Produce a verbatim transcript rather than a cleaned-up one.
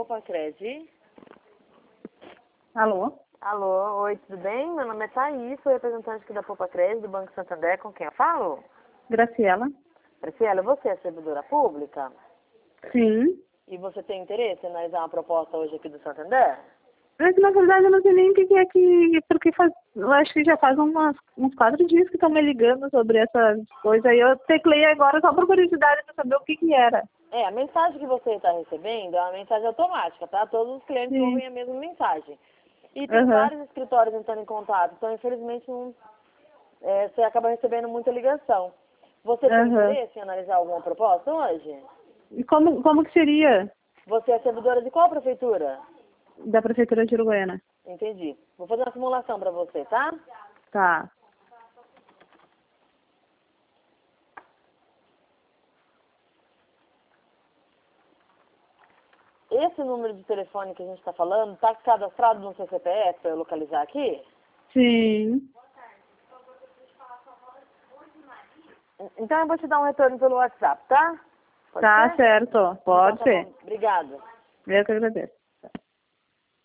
Popacred. Alô? Alô, oi, tudo bem? Meu nome é Thaís, sou representante aqui da Popacred, do Banco Santander, com quem eu falo? Graciela? Graciela, você é servidora pública? Sim. E você tem interesse em analisar uma proposta hoje aqui do Santander? É que, na verdade, eu não sei nem o que que é que... Porque faz, eu acho que já faz umas, uns quatro dias que estão me ligando sobre essas coisas. E eu teclei agora só por curiosidade para saber o que que era. É, a mensagem que você está recebendo é uma mensagem automática, tá? Todos os clientes Sim. ouvem a mesma mensagem. E tem Aham. vários escritórios entrando em contato, então infelizmente não, é, você acaba recebendo muita ligação. Você tem Aham. interesse em analisar alguma proposta hoje? E como, como que seria Você é servidora de qual prefeitura? da Prefeitura de Uruguaiana? Entendi. Vou fazer uma simulação para você, tá? Tá. Esse número de telefone que a gente está falando está cadastrado no seu C P F para eu localizar aqui? Sim. Então eu vou te dar um retorno pelo WhatsApp, tá? Pode Tá ser? certo. Pode Então tá ser. bom. Obrigada. Eu que agradeço.